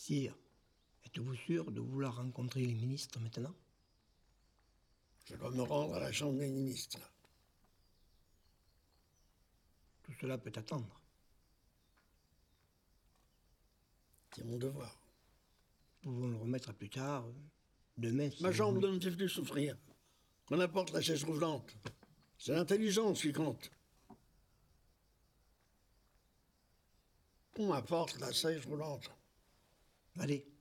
Sire, êtes-vous sûr de vouloir rencontrer les ministres maintenant? Je dois me rendre à la Chambre des ministres. Tout cela peut attendre. C'est mon devoir. Nous pouvons le remettre à plus tard, demain si Ma vous jambe voulez. ne me fait plus souffrir. Qu'on apporte la chaise roulante. C'est l'intelligence qui compte. On m'apporte la chaise roulante. Allez,